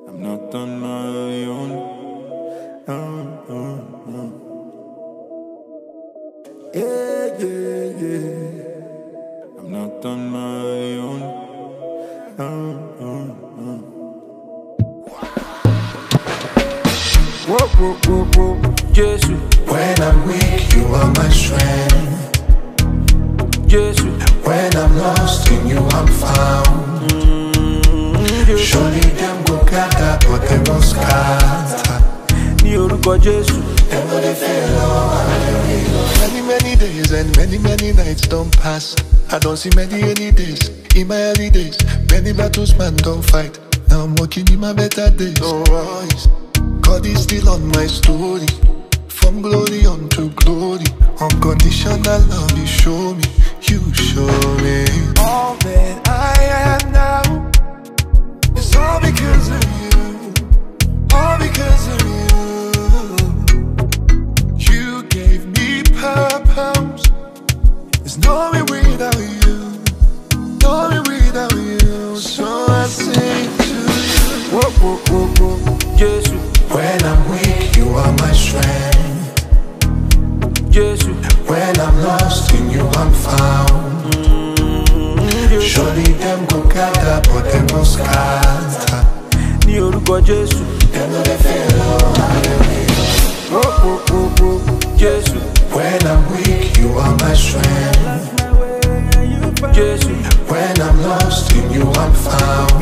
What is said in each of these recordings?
I'm not on my own. Yeah, yeah, yeah. I'm not on my own. Whoa, whoa, whoa, whoa. Jesus. When I'm weak, you are my strength. Jesus. When I'm lost in you, I'm found. Surely them go gather, but them no scatter. Ní orúkọ Jésù. Them no dey fail, Many days and many nights don't pass. I don't see many days in my early days. Many battles man don't fight. Now I'm walking in my better days. No worries, God is still on my story. From glory unto glory, unconditional love you show me, you show me. All that I am now is all because of you, all because of you. You gave me purpose, there's no me without you, no me without you. So I sing to you. Whoa, whoa, whoa, whoa. Jesus. When I'm weak, you are my strength. Jesus. When I'm lost in you, I'm found. Surely them go gather, but them no scatter. Ní orúkọ Jésù. Them no dey fail, Whoa, whoa, whoa, whoa. Jesus. When I'm weak, you are my strength. Jesus. When I'm lost in you, I'm found.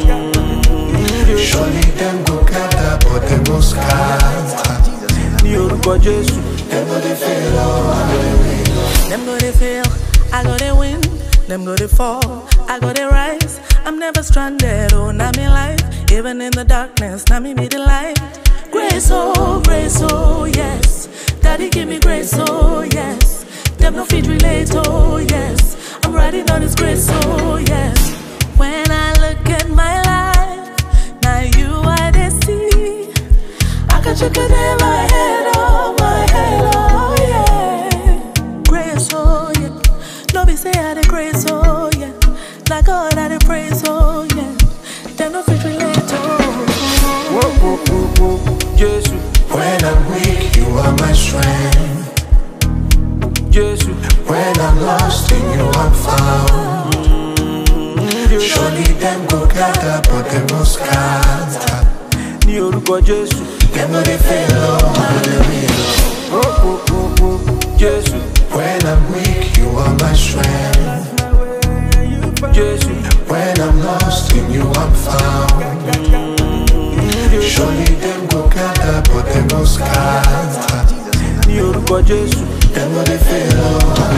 Surely them go gather, but them no scatter. Ní orúkọ Jésù. Them no dey fail, Them go they fail, I go they win. Them go they fall, I go they rise. I'm never stranded, oh, not me life. Even in the darkness, not me be the light. Grace, oh, yes. Daddy give me grace, oh, yes. Them no feed relate, oh, yes. I'm riding on his grace, oh, yes. When I look at my life, now you I they see. I got you could never head, oh, yeah. Grace, oh, yeah. No be say I the grace, oh, yeah. Like God I the praise, oh, yeah. Them no fit relate, oh. Whoa, whoa, whoa, whoa. Jesus. When I'm weak, you are my strength. Jesus. When I'm lost in you, I'm found. Surely them go gather, but them no scatter. Ní orúkọ Jésù. Them no dey fail, Whoa, whoa, whoa, whoa. Jesus. When I'm weak, you are my strength. Jesus. When I'm lost in you, I'm found. Surely them go gather, but them no scatter. Ní orúkọ Jésù. Them no dey fail,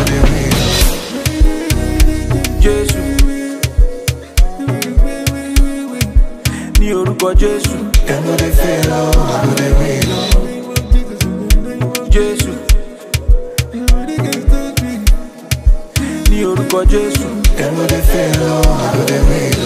Jésù. Ní orúkọ Jésù. Them no dey fail, Jésù. Ní orúkọ Jésù. Them no dey fail,